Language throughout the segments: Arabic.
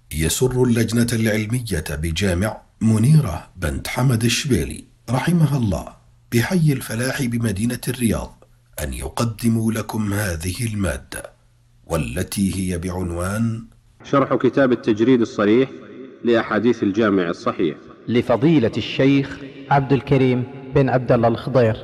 يسر اللجنة العلمية بجامع منيرة بنت حمد الشبيلي رحمها الله بحي الفلاح بمدينة الرياض أن يقدموا لكم هذه المادة، والتي هي بعنوان شرح كتاب التجريد الصريح لأحاديث الجامع الصحيح لفضيلة الشيخ عبد الكريم بن عبد الله الخضير.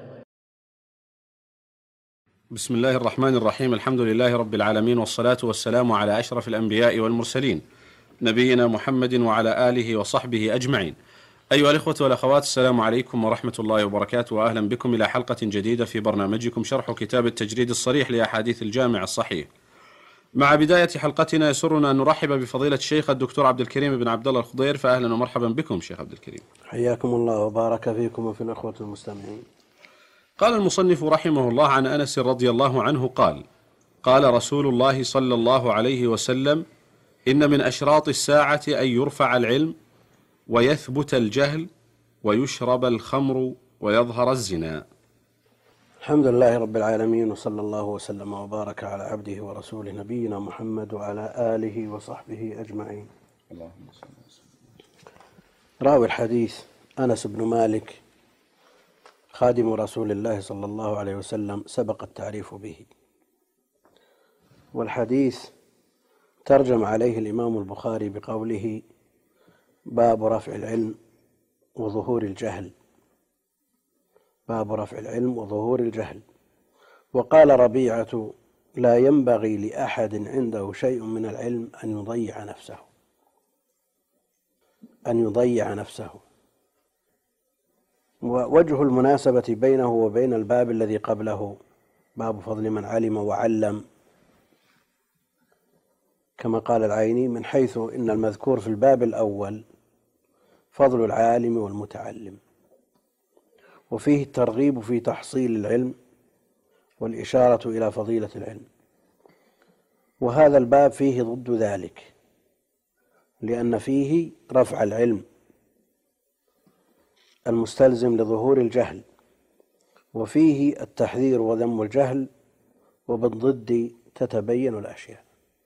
بسم الله الرحمن الرحيم. الحمد لله رب العالمين، والصلاة والسلام على أشرف الأنبياء والمرسلين نبينا محمد وعلى آله وصحبه أجمعين. أيها الإخوة والأخوات، السلام عليكم ورحمة الله وبركاته، وأهلا بكم إلى حلقة جديدة في برنامجكم شرح كتاب التجريد الصريح لأحاديث الجامع الصحيح. مع بداية حلقتنا يسرنا أن نرحب بفضيلة الشيخ الدكتور عبد الكريم بن عبد الله الخضير، فأهلا ومرحبا بكم شيخ عبد الكريم. حياكم الله وبارك فيكم وفي الأخوة المستمعين. قال المصنف رحمه الله عن أنس رضي الله عنه قال: قال رسول الله صلى الله عليه وسلم: إن من أشراط الساعة أن يرفع العلم ويثبت الجهل ويشرب الخمر ويظهر الزنا. الحمد لله رب العالمين، وصلى الله وسلم وبارك على عبده ورسوله نبينا محمد وعلى آله وصحبه أجمعين. اللهم صل وسلم. راوي الحديث أنس بن مالك خادم رسول الله صلى الله عليه وسلم، سبق التعريف به، والحديث ترجم عليه الإمام البخاري بقوله: باب رفع العلم وظهور الجهل. باب رفع العلم وظهور الجهل. وقال ربيعة: لا ينبغي لأحد عنده شيء من العلم أن يضيع نفسه. ووجه المناسبة بينه وبين الباب الذي قبله، باب فضل من علم وعلم، كما قال العيني، من حيث إن المذكور في الباب الأول فضل العالم والمتعلم، وفيه الترغيب في تحصيل العلم والإشارة إلى فضيلة العلم. وهذا الباب فيه ضد ذلك، لأن فيه رفع العلم المستلزم لظهور الجهل، وفيه التحذير وذم الجهل، وبالضد تتبين الأشياء.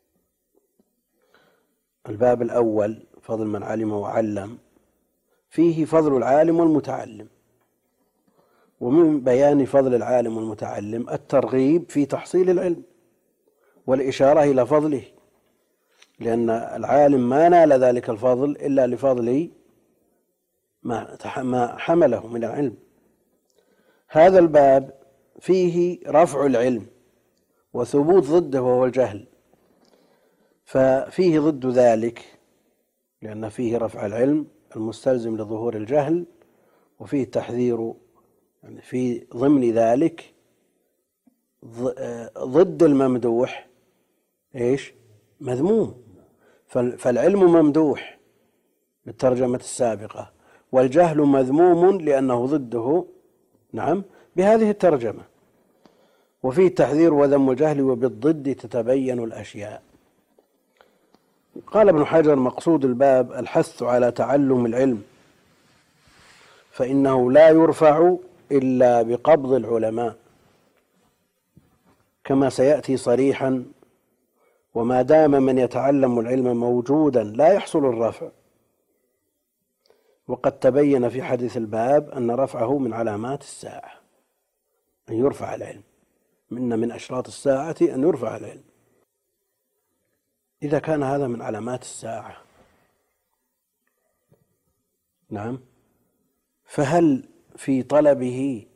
الباب الأول فضل من علم وعلم فيه فضل العالم والمتعلم، ومن بيان فضل العالم والمتعلم الترغيب في تحصيل العلم والإشارة إلى فضله، لأن العالم ما نال ذلك الفضل إلا لفضل ما حمله من العلم. هذا الباب فيه رفع العلم وثبوت ضده وهو الجهل، ففيه ضد ذلك، لأن فيه رفع العلم المستلزم لظهور الجهل، وفيه التحذير، يعني في ضمن ذلك ضد الممدوح إيش؟ مذموم. فالعلم ممدوح بالترجمة السابقة، والجهل مذموم لأنه ضده، نعم، بهذه الترجمة. وفيه التحذير وذم الجهل، وبالضد تتبين الأشياء. قال ابن حجر: مقصود الباب الحث على تعلم العلم، فإنه لا يرفع إلا بقبض العلماء، كما سيأتي صريحا. وما دام من يتعلم العلم موجودا لا يحصل الرفع. وقد تبين في حديث الباب أن رفعه من علامات الساعة، أن يرفع العلم. من أشراط الساعة أن يرفع العلم. إذا كان هذا من علامات الساعة، نعم، فهل في طلبه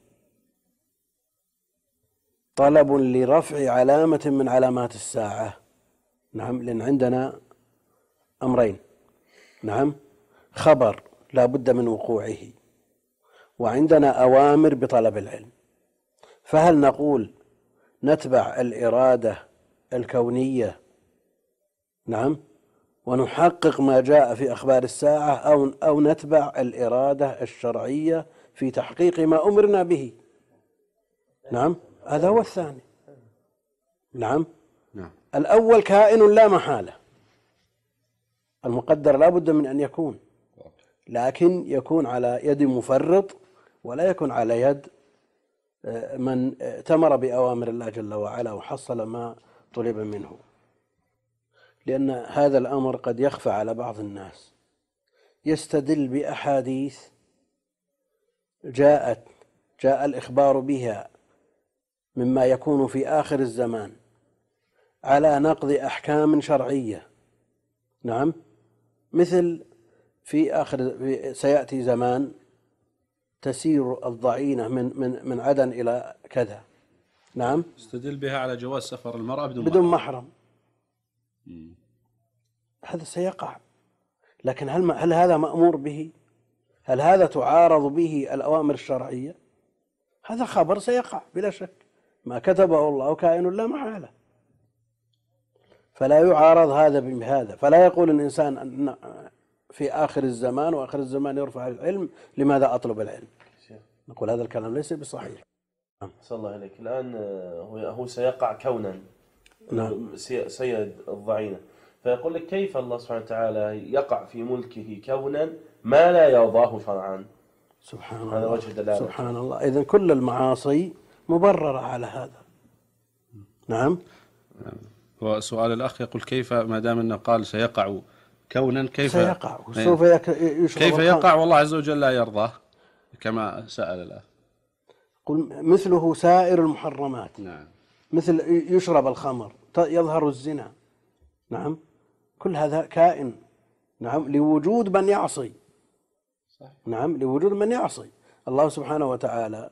طلب لرفع علامة من علامات الساعة؟ نعم، لأن عندنا أمرين، نعم، خبر لا بد من وقوعه، وعندنا أوامر بطلب العلم. فهل نقول نتبع الإرادة الكونية، نعم، ونحقق ما جاء في أخبار الساعة، أو نتبع الإرادة الشرعية في تحقيق ما أمرنا به؟ نعم، هذا هو الثاني. نعم. الأول كائن لا محالة، المقدر لا بد من أن يكون، لكن يكون على يد مفرط، ولا يكون على يد من تمر بأوامر الله جل وعلا وحصل ما طلب منه. لأن هذا الأمر قد يخفى على بعض الناس، يستدل بأحاديث جاء الإخبار بها مما يكون في آخر الزمان على نقض أحكام شرعية. نعم، مثل سيأتي زمان تسير الضعينة من عدن إلى كذا. نعم، استدل بها على جواز سفر المرأة بدون محرم. هذا سيقع، لكن هل هذا مأمور به؟ هل هذا تعارض به الأوامر الشرعية؟ هذا خبر سيقع بلا شك، ما كتبه الله كائن لا محالة، فلا يعارض هذا بهذا. فلا يقول الإنسان أن في آخر الزمان وآخر الزمان يرفع العلم، لماذا أطلب العلم؟ نقول هذا الكلام ليس بصحيح. صلى الله عليك. الآن هو سيقع كونا. نعم. سيد الضعينة، فيقول لك كيف الله سبحانه وتعالى يقع في ملكه كونا ما لا يرضاه شرعا؟ سبحان هذا الله، وجه دلالة. سبحان الله. إذن كل المعاصي مبررة على هذا. نعم. وسؤال الأخ يقول كيف ما دام أنه قال سيقع كونا، كيف سيقع وسوف يشرب كيف يقع والله عز وجل لا يرضاه كما سأل الأخ؟ قل مثله سائر المحرمات. نعم. مثل يشرب الخمر، يظهر الزنا. نعم، كل هذا كائن. نعم، لوجود من يعصي. صح. نعم، لوجود من يعصي الله سبحانه وتعالى.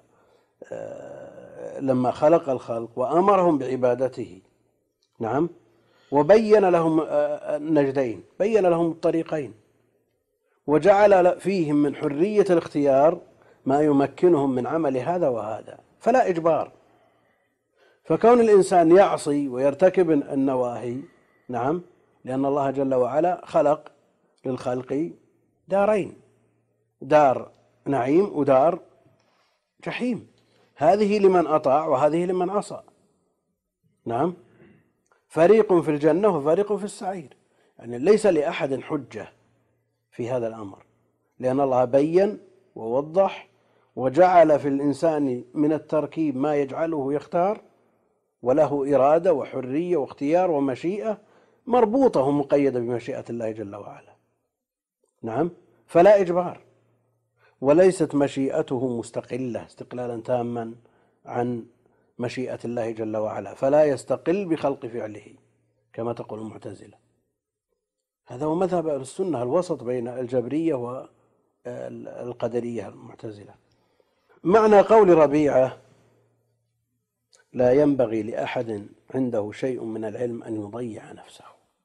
لما خلق الخلق وأمرهم بعبادته، نعم، وبين لهم النجدين، بين لهم الطريقين، وجعل فيهم من حرية الاختيار ما يمكنهم من عمل هذا وهذا، فلا إجبار. فكون الإنسان يعصي ويرتكب النواهي، نعم، لأن الله جل وعلا خلق للخلق دارين، دار نعيم ودار جحيم، هذه لمن أطاع وهذه لمن عصى. نعم، فريق في الجنة وفريق في السعير. يعني ليس لأحد حجة في هذا الأمر، لأن الله بين ووضح وجعل في الإنسان من التركيب ما يجعله يختار، وله إرادة وحرية واختيار ومشيئة مربوطة ومقيدة بمشيئة الله جل وعلا. نعم، فلا إجبار، وليست مشيئته مستقلة استقلالا تاما عن مشيئة الله جل وعلا، فلا يستقل بخلق فعله كما تقول المعتزلة. هذا هو مذهب أهل السنة، الوسط بين الجبرية والقدرية المعتزلة. معنى قول ربيعة لا ينبغي لأحد عنده شيء من العلم أن يضيع نفسه،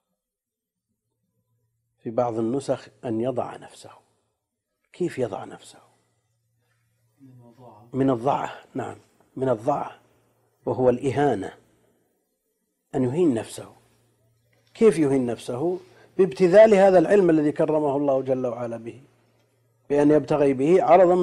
في بعض النسخ أن يضع نفسه. كيف يضع نفسه؟ من الضعة. نعم، من الضعة، وهو الإهانة، أن يهين نفسه. كيف يهين نفسه؟ بابتذال هذا العلم الذي كرمه الله جل وعلا به، بأن يبتغي به عرضا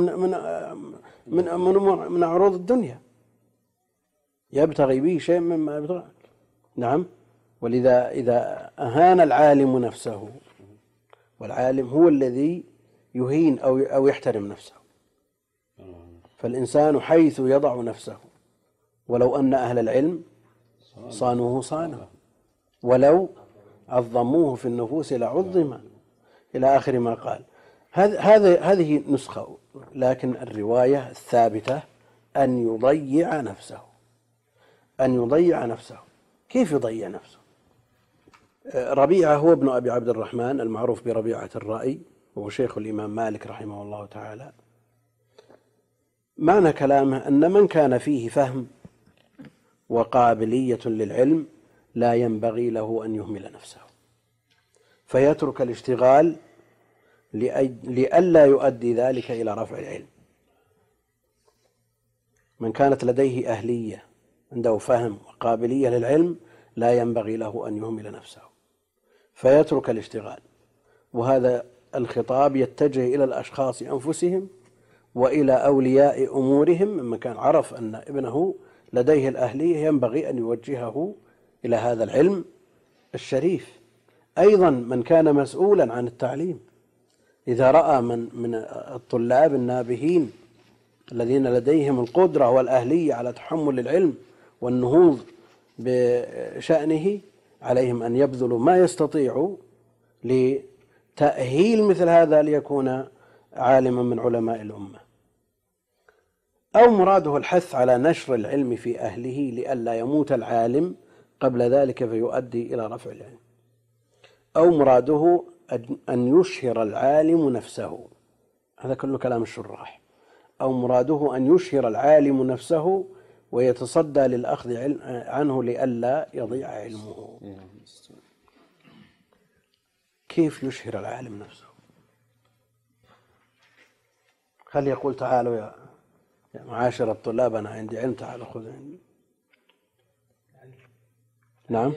من عروض الدنيا، يبتغي به شيء مما يبتغي. نعم، ولذا إذا أهان العالم نفسه، والعالم هو الذي يهين أو يحترم نفسه، فالإنسان حيث يضع نفسه، ولو أن أهل العلم صانوه صانه، ولو عظموه في النفوس لعظم، إلى آخر ما قال. هذه نسخة، لكن الرواية الثابتة أن يضيع نفسه، أن يضيع نفسه. كيف يضيع نفسه؟ ربيعة هو ابن أبي عبد الرحمن المعروف بربيعة الرأي، وهو شيخ الإمام مالك رحمه الله تعالى. معنى كلامه أن من كان فيه فهم وقابلية للعلم لا ينبغي له أن يهمل نفسه، فيترك الاشتغال لئلا يؤدي ذلك إلى رفع العلم. من كانت لديه أهلية، عنده فهم وقابلية للعلم، لا ينبغي له أن يهمل نفسه فيترك الاشتغال. وهذا الخطاب يتجه إلى الأشخاص أنفسهم وإلى أولياء أمورهم، ممن كان عرف أن ابنه لديه الأهلية ينبغي أن يوجهه إلى هذا العلم الشريف. أيضا من كان مسؤولا عن التعليم، إذا رأى من الطلاب النابهين الذين لديهم القدرة والأهلية على تحمل العلم والنهوض بشأنه، عليهم أن يبذلوا ما يستطيعوا لتأهيل مثل هذا ليكون عالما من علماء الأمة. أو مراده الحث على نشر العلم في أهله لئلا يموت العالم قبل ذلك فيؤدي إلى رفع العلم. أو مراده أن يشهر العالم نفسه، هذا كله كلام الشراح. أو مراده أن يشهر العالم نفسه ويتصدى للأخذ عنه لئلا يضيع علمه. كيف يشهر العالم نفسه؟ هل يقول تعالوا يا معاشر الطلاب أنا عندي علم تعالوا خذوا عندي؟ نعم،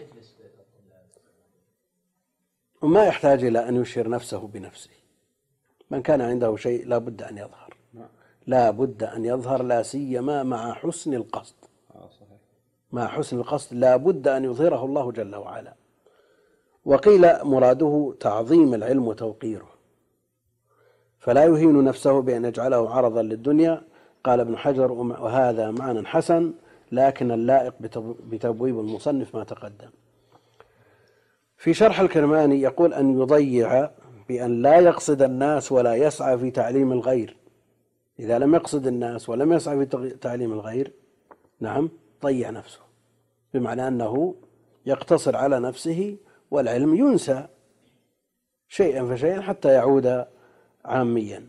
وما يحتاج إلى أن يشهر نفسه بنفسه. من كان عنده شيء لا بد أن يظهر، لا بد أن يظهر، لا سيما مع حسن القصد. مع حسن القصد لا بد أن يظهره الله جل وعلا. وقيل مراده تعظيم العلم وتوقيره، فلا يهين نفسه بأن يجعله عرضا للدنيا. قال ابن حجر وهذا معنى حسن، لكن اللائق بتبويب المصنف ما تقدم. في شرح الكرماني يقول أن يضيع بأن لا يقصد الناس ولا يسعى في تعليم الغير. إذا لم يقصد الناس ولم يسعى في تعليم الغير، نعم، ضيع نفسه، بمعنى أنه يقتصر على نفسه والعلم ينسى شيئا فشيئا حتى يعود عاميا.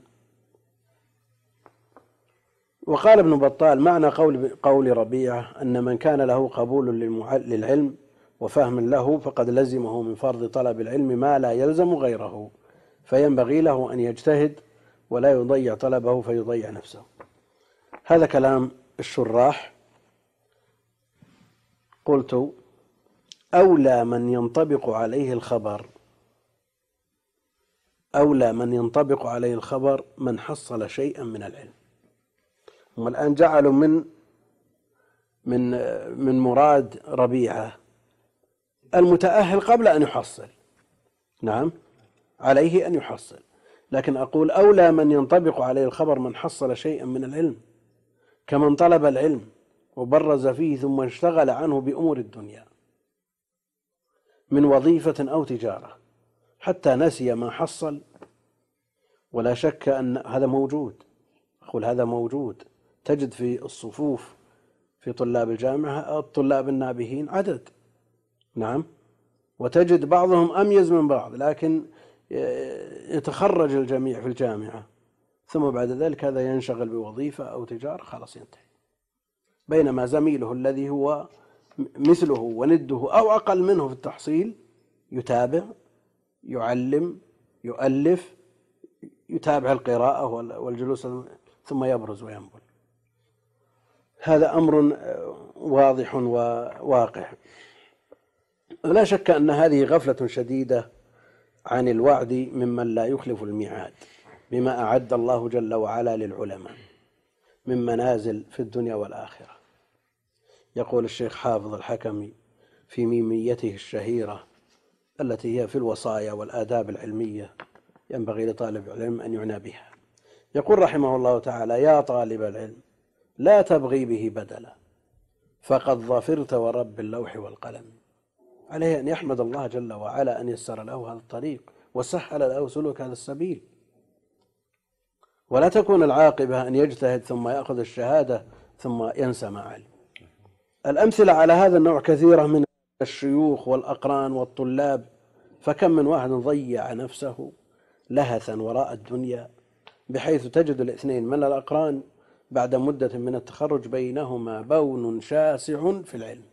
وقال ابن بطال معنى قول ربيعة أن من كان له قبول للعلم وفهم له فقد لزمه من فرض طلب العلم ما لا يلزم غيره، فينبغي له أن يجتهد ولا يضيع طلبه فيضيع نفسه. هذا كلام الشراح. قلت أولى من ينطبق عليه الخبر، أولى من ينطبق عليه الخبر من حصل شيئا من العلم. هم الآن جعلوا من مراد ربيعة المتأهل قبل أن يحصل، نعم، عليه أن يحصل، لكن أقول أولى من ينطبق عليه الخبر من حصل شيئا من العلم، كمن طلب العلم وبرز فيه ثم اشتغل عنه بأمور الدنيا من وظيفة أو تجارة حتى نسي ما حصل. ولا شك أن هذا موجود، أقول هذا موجود. تجد في الصفوف في طلاب الجامعة الطلاب النابهين عدد، نعم، وتجد بعضهم أميز من بعض، لكن يتخرج الجميع في الجامعة ثم بعد ذلك هذا ينشغل بوظيفة أو تجارة خلاص ينتهي، بينما زميله الذي هو مثله ونده أو أقل منه في التحصيل يتابع، يعلم، يؤلف، يتابع القراءة والجلوس ثم يبرز وينبل. هذا أمر واضح وواقع. لا شك أن هذه غفلة شديدة عن الوعد ممن لا يخلف الميعاد بما أعد الله جل وعلا للعلماء من منازل في الدنيا والآخرة. يقول الشيخ حافظ الحكمي في ميميته الشهيرة التي هي في الوصايا والآداب العلمية ينبغي لطالب العلم أن يعنى بها، يقول رحمه الله تعالى: يا طالب العلم لا تبغي به بدلا فقد ظفرت ورب اللوح والقلم. عليه أن يحمد الله جل وعلا أن يسر له هذا الطريق وسهل له سلوك هذا السبيل، ولا تكون العاقبة أن يجتهد ثم يأخذ الشهادة ثم ينسى ما علم. الأمثلة على هذا النوع كثيرة من الشيوخ والأقران والطلاب، فكم من واحد ضيع نفسه لهثا وراء الدنيا، بحيث تجد الاثنين من الأقران بعد مدة من التخرج بينهما بون شاسع في العلم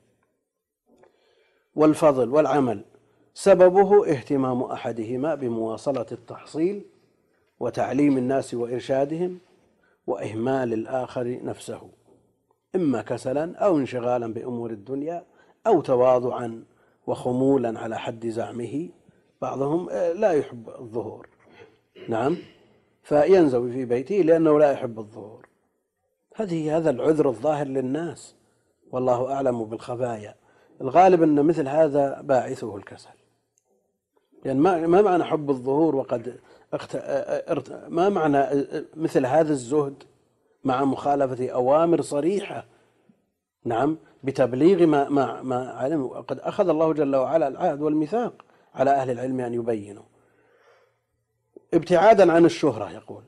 والفضل والعمل، سببه اهتمام أحدهما بمواصلة التحصيل وتعليم الناس وإرشادهم، وإهمال الآخر نفسه، إما كسلا أو انشغالا بأمور الدنيا أو تواضعا وخمولا على حد زعمه. بعضهم لا يحب الظهور، نعم، فينزوي في بيته لأنه لا يحب الظهور. هذا العذر الظاهر للناس، والله أعلم بالخفايا. الغالب أن مثل هذا باعثه الكسل، يعني ما معنى حب الظهور وقد ما معنى مثل هذا الزهد مع مخالفة أوامر صريحة نعم، بتبليغ ما علموا. قد أخذ الله جل وعلا العهد والميثاق على أهل العلم أن يبينوا ابتعادا عن الشهرة، يقول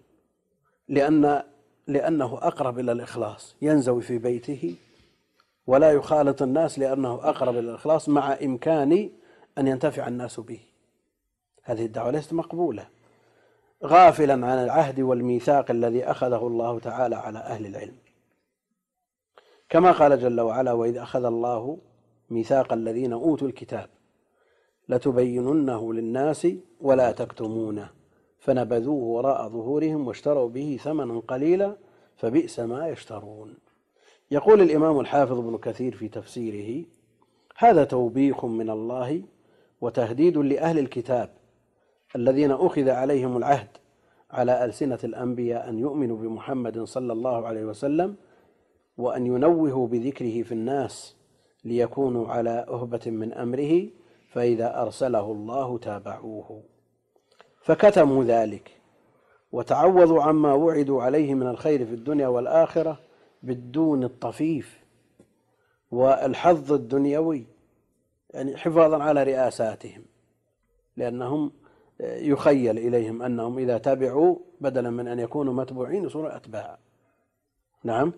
لأنه أقرب إلى الإخلاص، ينزوي في بيته ولا يخالط الناس لأنه أقرب إلى الإخلاص، مع إمكان أن ينتفع الناس به. هذه الدعوة ليست مقبولة، غافلا عن العهد والميثاق الذي أخذه الله تعالى على أهل العلم، كما قال جل وعلا: وإذ أخذ الله ميثاق الذين أوتوا الكتاب لتبيننه للناس ولا تكتمونه فنبذوه وراء ظهورهم واشتروا به ثمنا قليلا فبئس ما يشترون. يقول الإمام الحافظ ابن كثير في تفسيره: هذا توبيخ من الله وتهديد لأهل الكتاب الذين أخذ عليهم العهد على ألسنة الأنبياء أن يؤمنوا بمحمد صلى الله عليه وسلم وأن ينوهوا بذكره في الناس ليكونوا على أهبة من أمره، فإذا أرسله الله تابعوه، فكتموا ذلك وتعوضوا عما وعدوا عليه من الخير في الدنيا والآخرة بالدون الطفيف والحظ الدنيوي، يعني حفاظا على رئاساتهم، لأنهم يخيل إليهم أنهم إذا تبعوا بدلا من أن يكونوا متبوعين يصيروا أتباع. نعم،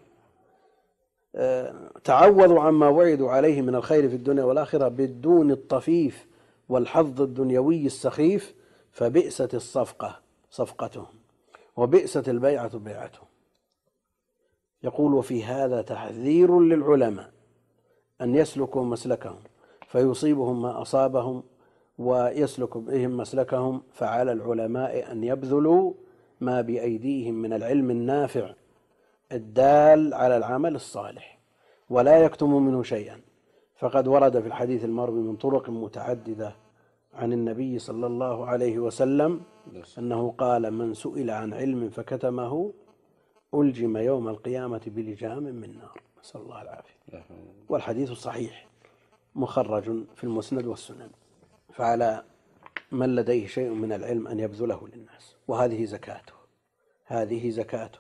تعوضوا عما وعدوا عليه من الخير في الدنيا والآخرة بالدون الطفيف والحظ الدنيوي السخيف، فبئست الصفقة صفقتهم وبئست البيعة بيعتهم. يقول: وفي هذا تحذير للعلماء أن يسلكوا مسلكهم فيصيبهم ما أصابهم ويسلك بهم مسلكهم، فعلى العلماء أن يبذلوا ما بأيديهم من العلم النافع الدال على العمل الصالح ولا يكتموا منه شيئا، فقد ورد في الحديث المروي من طرق متعددة عن النبي صلى الله عليه وسلم أنه قال: من سئل عن علم فكتمه ألجم يوم القيامة بلجام من نار، نسأل الله العافية. والحديث صحيح مخرج في المسند والسنن. فعلى من لديه شيء من العلم أن يبذله للناس، وهذه زكاته، هذه زكاته،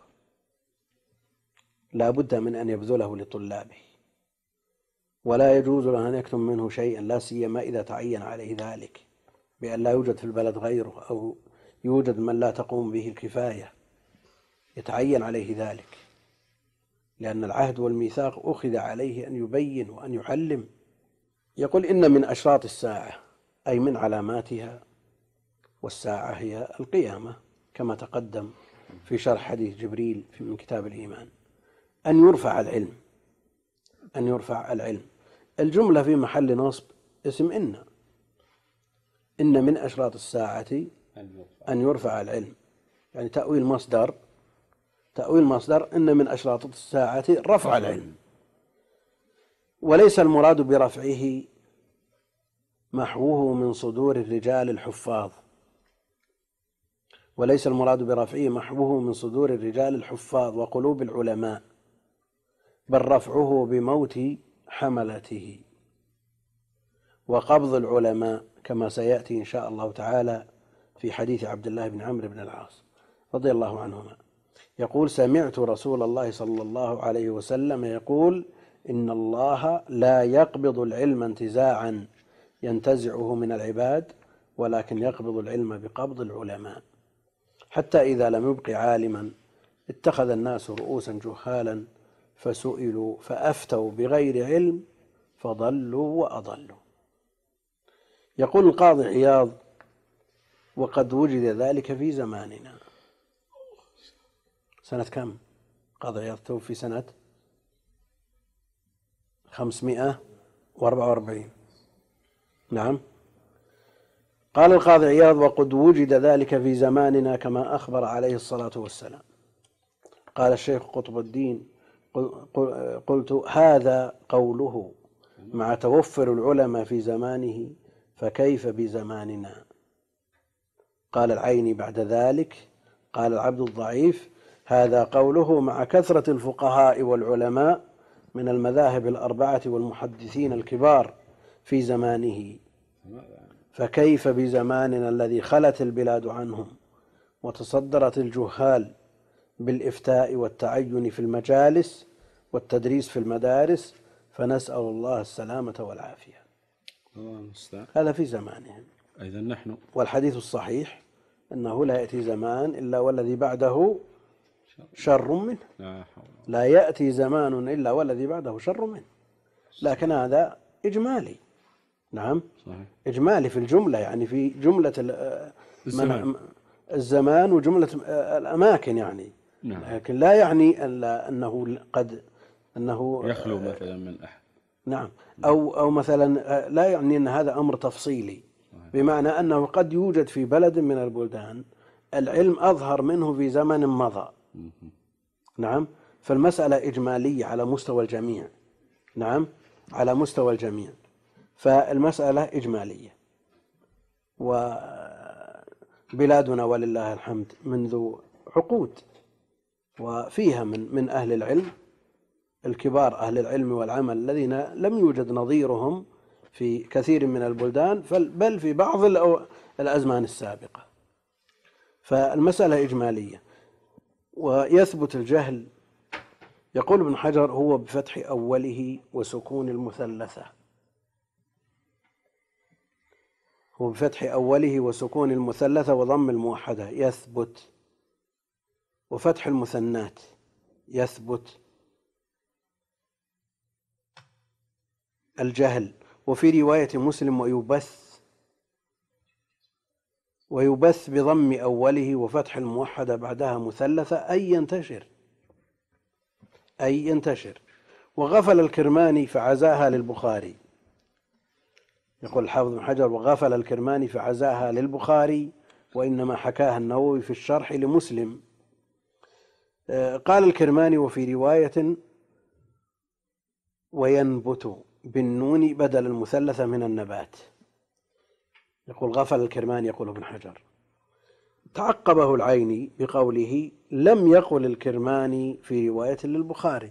لا بد من أن يبذله لطلابه، ولا يجوز له أن يكتم منه شيئا، لا سيما إذا تعين عليه ذلك بأن لا يوجد في البلد غيره أو يوجد من لا تقوم به الكفاية، يتعين عليه ذلك، لأن العهد والميثاق أخذ عليه أن يبين وأن يعلم. يقول: إن من أشراط الساعة، أي من علاماتها، والساعة هي القيامة كما تقدم في شرح حديث جبريل من كتاب الإيمان، أن يرفع العلم، أن يرفع العلم. الجملة في محل نصب اسم إن من أشراط الساعة أن يرفع العلم، يعني تأويل مصدر إن من أشراط الساعة رفع العلم، وليس المراد برفعه محوه من صدور الرجال الحفاظ، وليس المراد برفعه محوه من صدور الرجال الحفاظ وقلوب العلماء، بل رفعه بموت حملته وقبض العلماء، كما سيأتي إن شاء الله تعالى في حديث عبد الله بن عمرو بن العاص رضي الله عنهما. يقول: سمعت رسول الله صلى الله عليه وسلم يقول: إن الله لا يقبض العلم انتزاعا ينتزعه من العباد، ولكن يقبض العلم بقبض العلماء، حتى إذا لم يبق عالما اتخذ الناس رؤوسا جهالا فسئلوا فأفتوا بغير علم فضلوا وأضلوا. يقول القاضي عياض: وقد وجد ذلك في زماننا. سنة كم؟ قاضي عياض توفي سنة 544. نعم. قال القاضي عياض: وقد وجد ذلك في زماننا كما أخبر عليه الصلاة والسلام. قال الشيخ قطب الدين: قلت: هذا قوله مع توفر العلماء في زمانه، فكيف بزماننا؟ قال العيني بعد ذلك: قال العبد الضعيف: هذا قوله مع كثرة الفقهاء والعلماء من المذاهب الأربعة والمحدثين الكبار في زمانه، فكيف بزماننا الذي خلت البلاد عنهم وتصدرت الجهال بالإفتاء والتعين في المجالس والتدريس في المدارس فنسأل الله السلامة والعافية. الله المستعان. هذا في زمانهم. إذا نحن والحديث الصحيح أنه لا يأتي زمان إلا والذي بعده شر منه. لا يأتي زمان إلا والذي بعده شر منه. لكن هذا إجمالي. نعم صحيح. إجمالي في الجملة، يعني في جملة الزمان وجملة الأماكن يعني. نعم. لكن لا يعني أنه يخلو مثلا من أحد. نعم. أو مثلا لا يعني أن هذا أمر تفصيلي، بمعنى أنه قد يوجد في بلد من البلدان العلم أظهر منه في زمن مضى. نعم. فالمسألة إجمالية على مستوى الجميع. نعم، على مستوى الجميع، فالمسألة إجمالية. وبلادنا ولله الحمد منذ عقود وفيها من أهل العلم الكبار، أهل العلم والعمل الذين لم يوجد نظيرهم في كثير من البلدان بل في بعض الأزمان السابقة. فالمسألة إجمالية. ويثبت الجهل، يقول ابن حجر: هو بفتح أوله وسكون المثلثة. هو بفتح أوله وسكون المثلثة وضم الموحدة يثبت، وفتح المثنات يثبت الجهل. وفي رواية مسلم: ويبث بضم أوله وفتح الموحدة بعدها مثلثة أي ينتشر. وغفل الكرماني فعزاها للبخاري. يقول الحافظ بن حجر: وغفل الكرماني فعزاها للبخاري، وإنما حكاها النووي في الشرح لمسلم. قال الكرماني: وفي رواية وينبت بالنون بدل المثلثة من النبات. يقول غفل الكرماني، يقول ابن حجر. تعقبه العيني بقوله: لم يقل الكرماني في رواية للبخاري.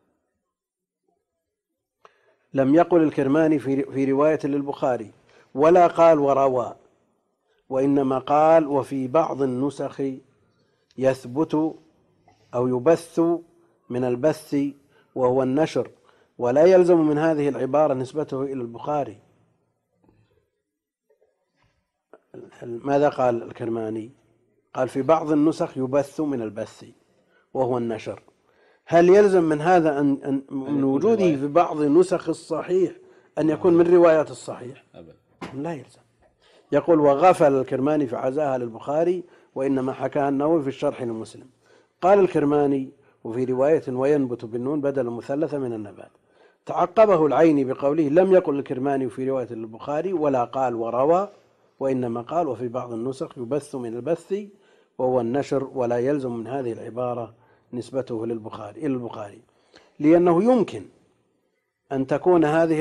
لم يقل الكرماني في رواية للبخاري، ولا قال وروى، وإنما قال وفي بعض النسخ يثبت أو يبث من البث وهو النشر، ولا يلزم من هذه العبارة نسبته إلى البخاري. ماذا قال الكرماني؟ قال في بعض النسخ يبث من البث وهو النشر. هل يلزم من هذا أن من وجوده في بعض نسخ الصحيح أن يكون من روايات الصحيح؟ لا يلزم. يقول: وغفل الكرماني فعزاها للبخاري، وإنما حكاها النووي في الشرح لمسلم. قال الكرماني: وفي رواية وينبت بالنون بدل مثلثة من النبات. تعقبه العيني بقوله: لم يقل الكرماني في رواية للبخاري، ولا قال وروى، وإنما قال وفي بعض النسخ يبث من البث وهو النشر، ولا يلزم من هذه العبارة نسبته إلى البخاري، لأنه يمكن أن تكون هذه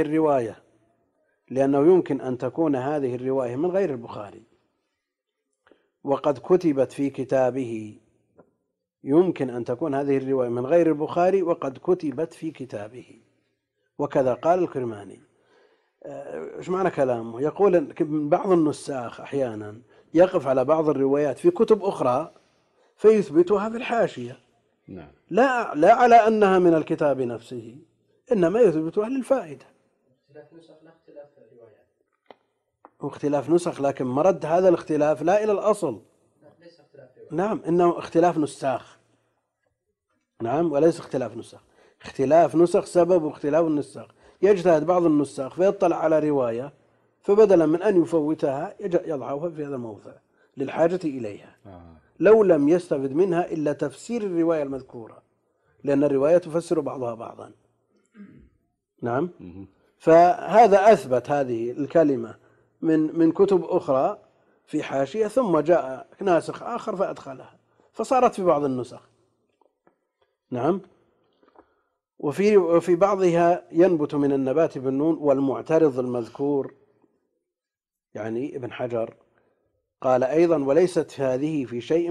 الرواية من غير البخاري وقد كتبت في كتابه. يمكن أن تكون هذه الرواية من غير البخاري وقد كتبت في كتابه. وكذا قال الكرماني. إيش معنى كلامه؟ يقول بعض النساخ أحيانا يقف على بعض الروايات في كتب أخرى فيثبتها في الحاشية. نعم. لا على أنها من الكتاب نفسه، إنما يثبتها للفائدة. واختلاف نسخ، لكن مرد هذا الاختلاف لا إلى الأصل. نعم، إنه اختلاف نساخ. نعم، وليس اختلاف نسخ. اختلاف نسخ سبب اختلاف النساخ. يجتهد بعض النساخ فيطلع على رواية، فبدلا من أن يفوتها يضعها في هذا الموضع للحاجة إليها، لو لم يستفد منها إلا تفسير الرواية المذكورة، لأن الرواية تفسر بعضها بعضا. نعم. فهذا أثبت هذه الكلمة من كتب أخرى في حاشية، ثم جاء ناسخ آخر فأدخلها فصارت في بعض النسخ. نعم. وفي بعضها ينبت من النبات بالنون. والمعترض المذكور يعني ابن حجر قال أيضا: وليست هذه في شيء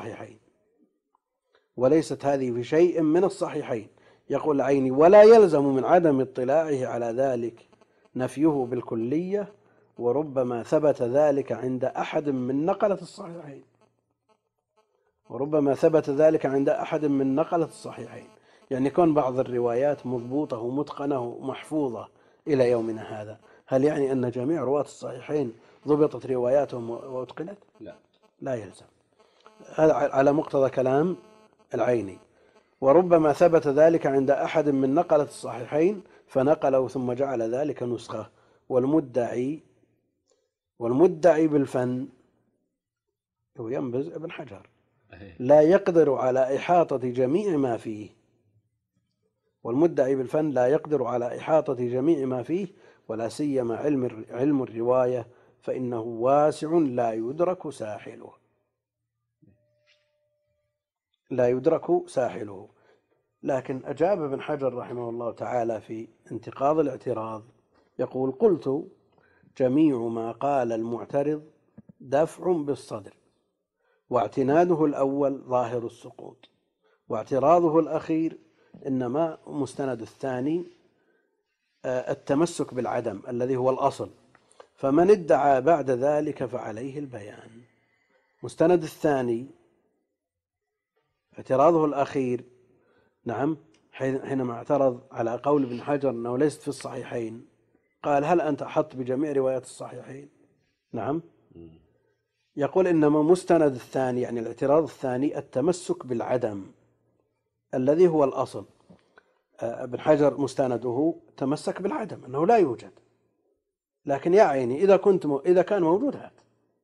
من الصحيحين. يقول العيني: ولا يلزم من عدم اطلاعه على ذلك نفيه بالكلية، وربما ثبت ذلك عند أحد من نقلة الصحيحين. يعني كون بعض الروايات مضبوطة ومتقنة ومحفوظة إلى يومنا هذا، هل يعني أن جميع رواة الصحيحين ضبطت رواياتهم وأتقنت؟ لا يلزم. هذا على مقتضى كلام العيني. وربما ثبت ذلك عند أحد من نقلة الصحيحين فنقله ثم جعل ذلك نسخة. والمدعي بالفن هو ينبذ ابن حجر لا يقدر على إحاطة جميع ما فيه. والمدعي بالفن لا يقدر على إحاطة جميع ما فيه، ولا سيما علم الرواية، فإنه واسع لا يدرك ساحله. لكن أجاب ابن حجر رحمه الله تعالى في انتقاض الاعتراض يقول: قلت: جميع ما قال المعترض دفع بالصدر، واعتناده الأول ظاهر السقوط، واعتراضه الأخير إنما مستند الثاني التمسك بالعدم الذي هو الأصل، فمن ادعى بعد ذلك فعليه البيان. مستند الثاني اعتراضه الأخير، نعم، حينما اعترض على قول ابن حجر أنه ليست في الصحيحين، قال: هل أنت أحط بجميع روايات الصحيحين؟ نعم. يقول: إنما مستند الثاني، يعني الاعتراض الثاني، التمسك بالعدم الذي هو الأصل. ابن حجر مستنده تمسك بالعدم، أنه لا يوجد، لكن يا عيني إذا كان موجود هات.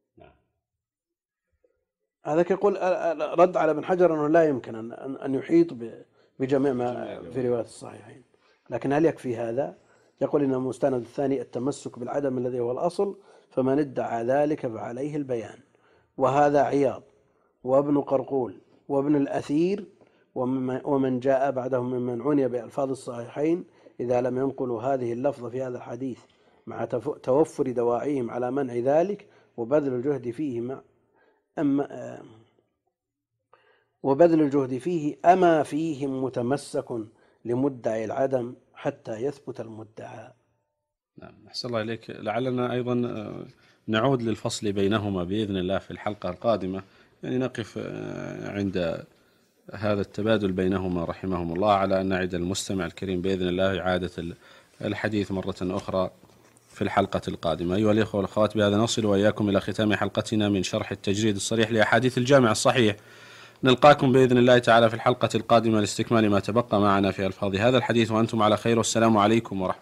هذا يقول رد على ابن حجر أنه لا يمكن أن يحيط بجميع ما في رواية الصحيحين. لكن هل يكفي هذا؟ يقول: إن المستند الثاني التمسك بالعدم الذي هو الأصل، فمن ادعى ذلك فعليه البيان. وهذا عياض وابن قرقول وابن الأثير ومن جاء بعدهم ممن عني بألفاظ الصحيحين إذا لم ينقلوا هذه اللفظة في هذا الحديث، مع توفر دواعيهم على منع ذلك وبذل الجهد فيه أما فيهم متمسك لمدعي العدم حتى يثبت المدعى. نعم، أحسن الله إليك. لعلنا أيضا نعود للفصل بينهما بإذن الله في الحلقة القادمة، يعني نقف عند هذا التبادل بينهما رحمهم الله، على أن نعد المستمع الكريم بإذن الله إعادة الحديث مرة أخرى في الحلقة القادمة. أيها الإخوة والأخوات، بهذا نصل وإياكم إلى ختام حلقتنا من شرح التجريد الصريح لأحاديث الجامع الصحيح. نلقاكم بإذن الله تعالى في الحلقة القادمة لاستكمال ما تبقى معنا في ألفاظ هذا الحديث، وأنتم على خير، والسلام عليكم ورحمة الله.